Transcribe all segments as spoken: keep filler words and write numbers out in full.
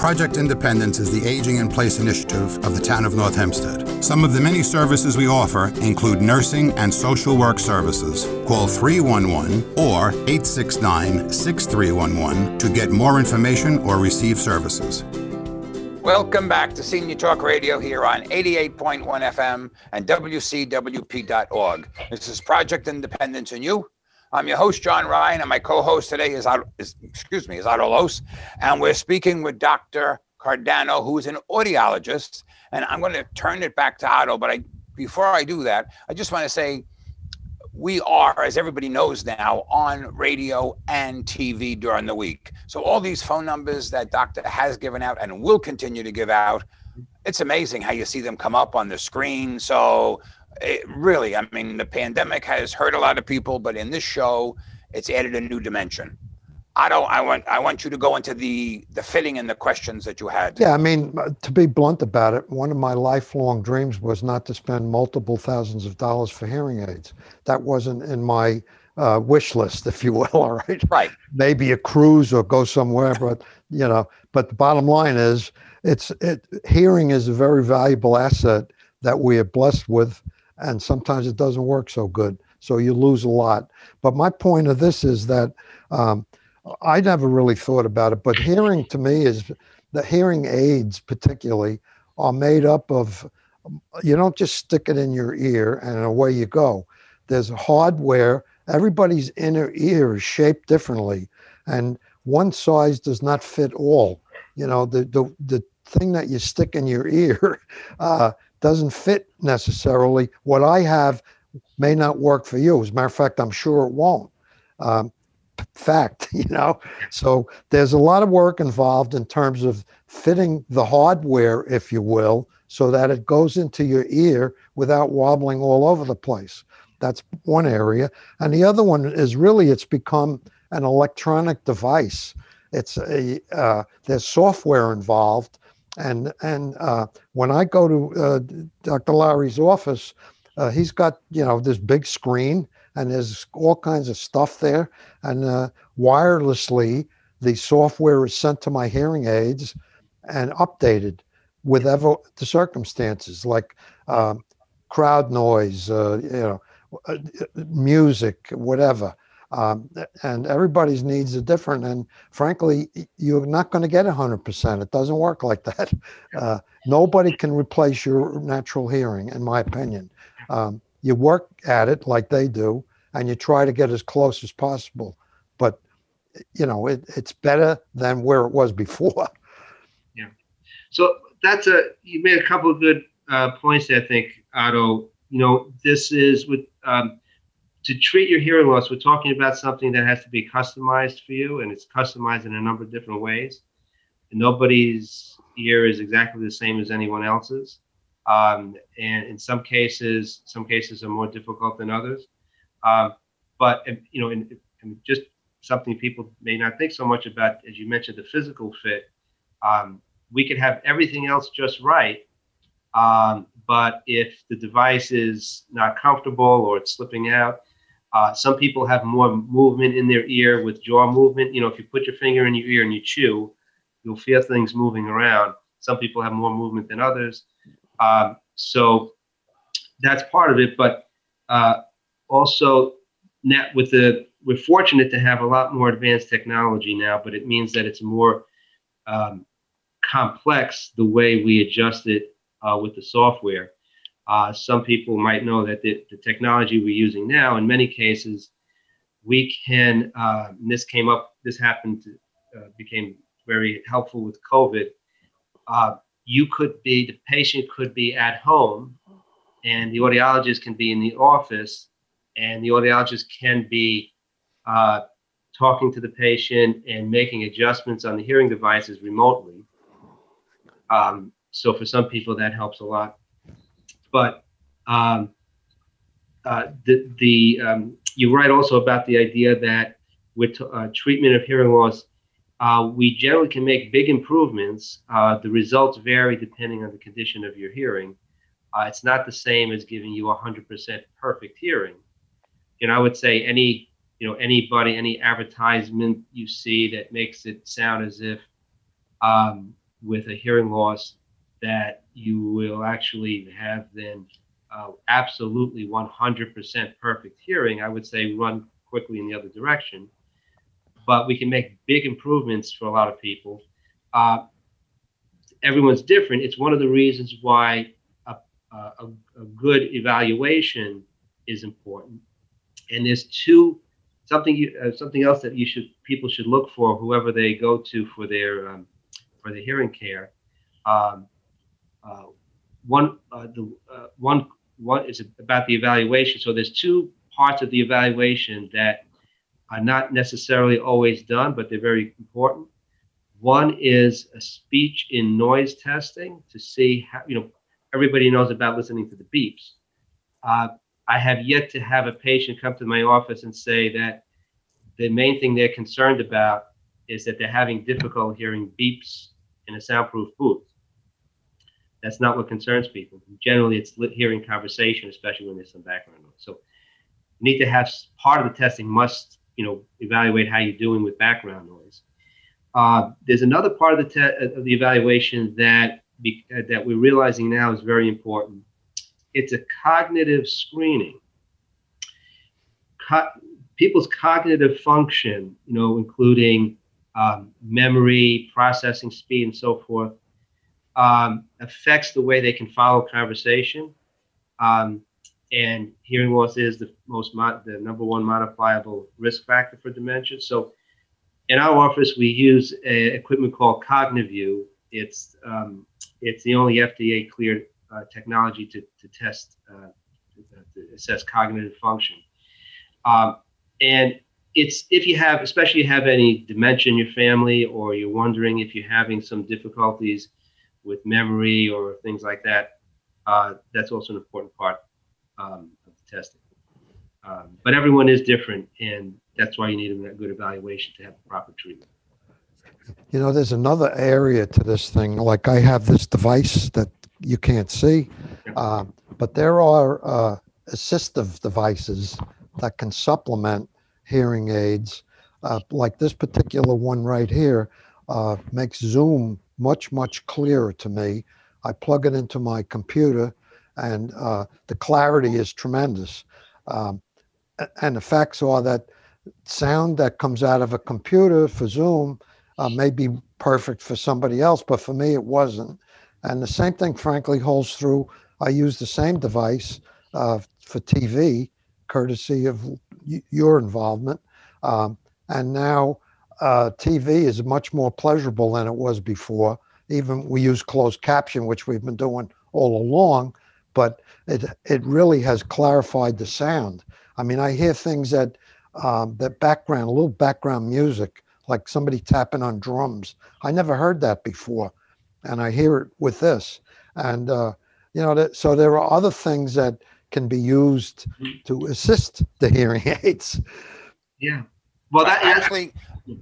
Project Independence is the Aging in Place initiative of the town of North Hempstead. Some of the many services we offer include nursing and social work services. Call three one one or eight six nine, six three one one to get more information or receive services. Welcome back to Senior Talk Radio here on eighty-eight point one F M and W C W P dot org. This is Project Independence and You. I'm your host, John Ryan, and my co-host today is, is excuse me, is Otto Los, and we're speaking with Doctor Cardano, who is an audiologist, and I'm going to turn it back to Otto, but I, before I do that, I just want to say we are, as everybody knows now, on radio and T V during the week. So all these phone numbers that Doctor has given out and will continue to give out, it's amazing how you see them come up on the screen. So it really, I mean, the pandemic has hurt a lot of people, but in this show, it's added a new dimension. I don't. I want. I want you to go into the the fitting and the questions that you had. Yeah, I mean, to be blunt about it, one of my lifelong dreams was not to spend multiple thousands of dollars for hearing aids. That wasn't in my uh, wish list, if you will. All right. Right. Maybe a cruise or go somewhere, but you know. But the bottom line is, it's it. Hearing is a very valuable asset that we are blessed with. And sometimes it doesn't work so good, so you lose a lot. But my point of this is that um, I never really thought about it, but hearing to me is the hearing aids particularly are made up of, you don't just stick it in your ear and away you go. There's hardware. Everybody's inner ear is shaped differently, and one size does not fit all. You know, the the, the thing that you stick in your ear uh, doesn't fit necessarily. What I have may not work for you. As a matter of fact, I'm sure it won't. Um, fact, you know. So there's a lot of work involved in terms of fitting the hardware, if you will, so that it goes into your ear without wobbling all over the place. That's one area. And the other one is really, it's become an electronic device. It's a, uh, there's software involved. And and uh, when I go to uh, Doctor Lowry's office, uh, he's got, you know, this big screen and there's all kinds of stuff there. And uh, wirelessly, the software is sent to my hearing aids and updated with ever the circumstances, like uh, crowd noise, uh, you know, uh, music, whatever. Um, and everybody's needs are different. And frankly, you're not going to get one hundred percent. It doesn't work like that. Uh, nobody can replace your natural hearing, in my opinion. Um, you work at it like they do, and you try to get as close as possible. But, you know, it, it's better than where it was before. Yeah. So that's a, you made a couple of good uh, points there, I think, Otto. You know, this is with, um, to treat your hearing loss, we're talking about something that has to be customized for you, and it's customized in a number of different ways. And nobody's ear is exactly the same as anyone else's. Um, and in some cases, some cases are more difficult than others. Um, but, you know, and, and just something people may not think so much about, as you mentioned, the physical fit. Um, we could have everything else just right. Um, but if the device is not comfortable or it's slipping out, Uh, some people have more movement in their ear with jaw movement. You know, if you put your finger in your ear and you chew, you'll feel things moving around. Some people have more movement than others. Um, so that's part of it. But uh, also, net with the, we're fortunate to have a lot more advanced technology now, but it means that it's more um, complex the way we adjust it uh, with the software. Uh, some people might know that the, the technology we're using now, in many cases, we can, uh, and this came up, this happened, to, uh, became very helpful with COVID. Uh, you could be, the patient could be at home and the audiologist can be in the office, and the audiologist can be uh, talking to the patient and making adjustments on the hearing devices remotely. Um, so for some people that helps a lot. But um, uh, the, the um, you write also about the idea that with uh, treatment of hearing loss, uh, we generally can make big improvements. Uh, the results vary depending on the condition of your hearing. Uh, it's not the same as giving you one hundred percent perfect hearing. And I would say any, you know, anybody, any advertisement you see that makes it sound as if um, with a hearing loss that you will actually have then uh, absolutely one hundred percent perfect hearing. I would say run quickly in the other direction, but we can make big improvements for a lot of people. Uh, everyone's different. It's one of the reasons why a, a, a good evaluation is important. And there's two something you, uh, something else that you should people should look for whoever they go to for their um, for their hearing care. Um, uh, one uh, the uh, one one is about the evaluation. So there's two parts of the evaluation that are not necessarily always done, but they're very important. One is a speech in noise testing to see how, you know, everybody knows about listening to the beeps. Uh, I have yet to have a patient come to my office and say that the main thing they're concerned about is that they're having difficulty hearing beeps in a soundproof booth. That's not what concerns people. Generally, it's hearing conversation, especially when there's some background noise. So you need to have part of the testing must, you know, evaluate how you're doing with background noise. Uh, there's another part of the te- of the evaluation that be, uh, that we're realizing now is very important. It's a cognitive screening. Co- people's cognitive function, you know, including um, memory, processing speed, and so forth, um, affects the way they can follow conversation. Um, and hearing loss is the most mod- the number one modifiable risk factor for dementia. So in our office, we use a equipment called CogniView. It's um, it's the only F D A cleared uh, technology to to test uh, to assess cognitive function. Um, and it's if you have, especially if you have any dementia in your family, or you're wondering if you're having some difficulties with memory or things like that, uh, that's also an important part um, of the testing. Um, but everyone is different, and that's why you need a good evaluation to have the proper treatment. You know, there's another area to this thing. Like I have this device that you can't see, uh, but there are uh, assistive devices that can supplement hearing aids. Uh, like this particular one right here uh, makes Zoom much, much clearer to me. I plug it into my computer, and uh, the clarity is tremendous. Um, and the facts are that sound that comes out of a computer for Zoom uh, may be perfect for somebody else, but for me it wasn't. And the same thing, frankly, holds true. I use the same device uh, for T V, courtesy of y- your involvement. Um, and now uh, T V is much more pleasurable than it was before. Even we use closed caption, which we've been doing all along, but it it really has clarified the sound. I mean, I hear things that um, that background, a little background music, like somebody tapping on drums. I never heard that before, and I hear it with this. And uh, you know, that, so there are other things that can be used to assist the hearing aids. Yeah. Well, that actually,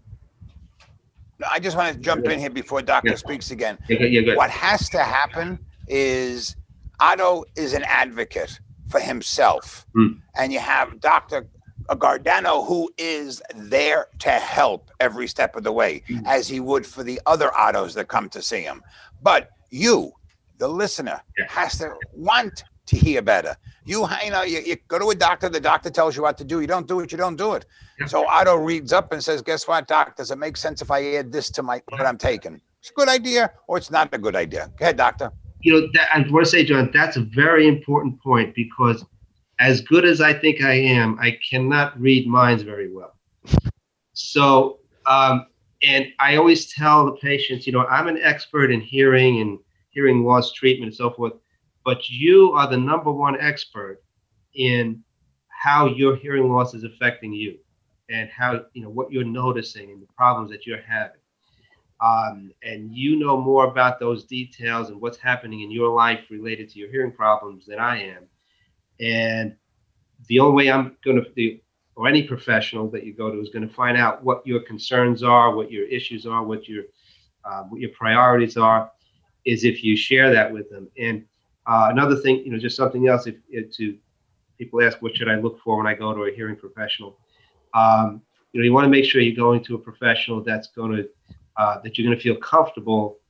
I just want to jump in here before Doctor Yeah. speaks again. You're good, you're good. What has to happen is Otto is an advocate for himself, Mm. and you have Doctor Gardano, who is there to help every step of the way, Mm. as he would for the other Ottos that come to see him. But you, the listener, Yeah. has to want to hear better. You, you know, you, you go to a doctor, the doctor tells you what to do. You don't do it, you don't do it. Yeah. So Otto reads up and says, guess what, doc, does it make sense if I add this to my what I'm taking? It's a good idea, or it's not a good idea. Go ahead, doctor. You know, that, I want to say, John, that's a very important point, because as good as I think I am, I cannot read minds very well. So, um, and I always tell the patients, you know, I'm an expert in hearing and hearing loss treatment and so forth, but you are the number one expert in how your hearing loss is affecting you, and how, you know, what you're noticing and the problems that you're having. Um, and you know more about those details and what's happening in your life related to your hearing problems than I am. And the only way I'm going to do, or any professional that you go to, is going to find out what your concerns are, what your issues are, what your uh, what your priorities are, is if you share that with them. And uh, another thing, you know, just something else, if, if to people ask, what should I look for when I go to a hearing professional? Um, you know, you want to make sure you're going to a professional that's going to Uh, that you're going to feel comfortable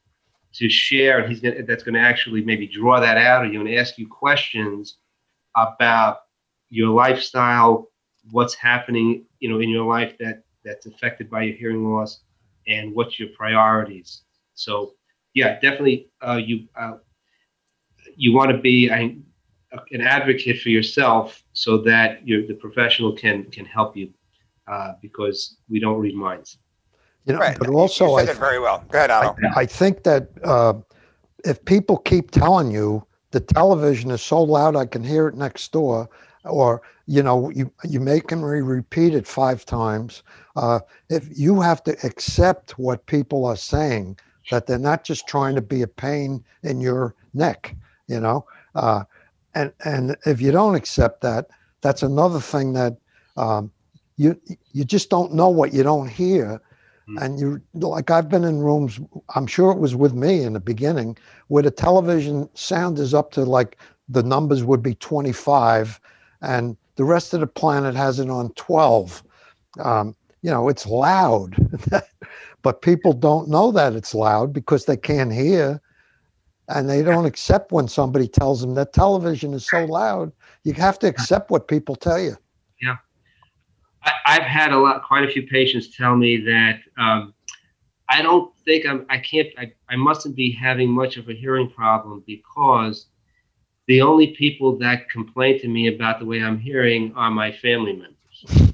to share, and he's gonna, that's going to actually maybe draw that out of you and ask you questions about your lifestyle, what's happening, you know, in your life that that's affected by your hearing loss, and what's your priorities. So, yeah, definitely, uh, you uh, you want to be a, an advocate for yourself so that your the professional can can help you, uh, because we don't read minds. You know, Right. but also you said I it very well. Go ahead, Otto. I, I think that uh, if people keep telling you the television is so loud I can hear it next door, or you know, you you make them repeat it five times, uh, if you have to accept what people are saying, that they're not just trying to be a pain in your neck, you know, uh, and and if you don't accept that, that's another thing that um, you you just don't know what you don't hear. And you, like I've been in rooms, I'm sure it was with me in the beginning, where the television sound is up to like the numbers would be twenty-five and the rest of the planet has it on twelve. Um, you know, it's loud, but people don't know that it's loud because they can't hear, and they don't accept when somebody tells them that television is so loud. You have to accept what people tell you. Yeah. I, I've had a lot, quite a few patients tell me that um, I don't think I'm, I can't, I, I mustn't be having much of a hearing problem because the only people that complain to me about the way I'm hearing are my family members.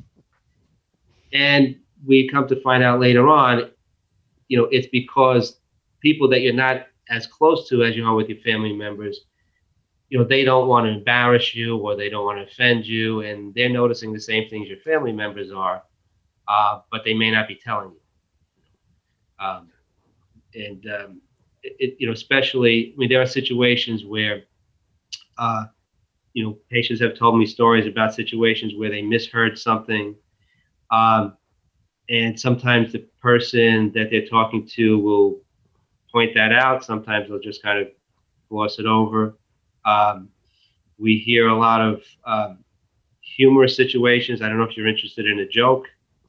And we come to find out later on, you know, it's because people that you're not as close to as you are with your family members, you know, they don't want to embarrass you or they don't want to offend you, and they're noticing the same things your family members are, uh, but they may not be telling you. Um, and, um, it, you know, especially, I mean, there are situations where, uh, you know, patients have told me stories about situations where they misheard something. Um, and sometimes the person that they're talking to will point that out. Sometimes they'll just kind of gloss it over. Um, we hear a lot of um, humorous situations. I don't know if you're interested in a joke,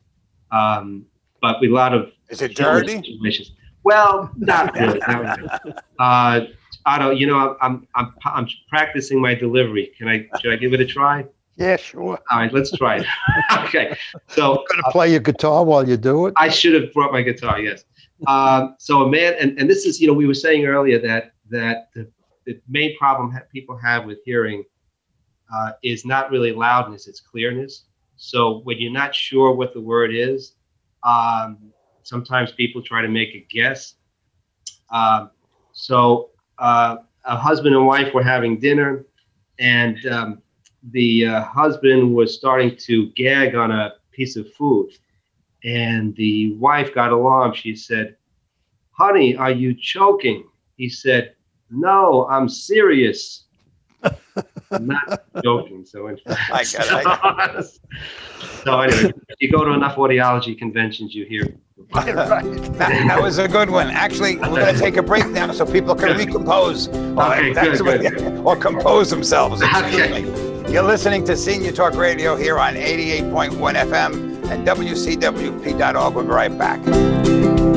um, but we a lot of is it dirty? Situations. Well, not really. Not really. Uh, Otto, you know, I'm I'm I'm practicing my delivery. Can I should I give it a try? Yeah, sure. All right, let's try it. Okay, so you're gonna play your guitar while you do it. I should have brought my guitar. Yes. Um, so a man, and, and this is, you know, we were saying earlier that that the The main problem that people have with hearing uh, is not really loudness, it's clearness. So when you're not sure what the word is, um, sometimes people try to make a guess. Um, so uh, a husband and wife were having dinner, and um, the uh, husband was starting to gag on a piece of food. And the wife got alarmed. She said, "Honey, are you choking?" He said, "No, I'm serious." I'm not joking. So, in fact, I got it. So anyway, if you go to enough audiology conventions, you hear. Right. That, that was a good one. Actually, we're going to take a break now so people can recompose. Okay, That's good, what, good. Or compose themselves. Okay. You're listening to Senior Talk Radio here on eighty-eight point one F M and W C W P dot org. We'll be right back.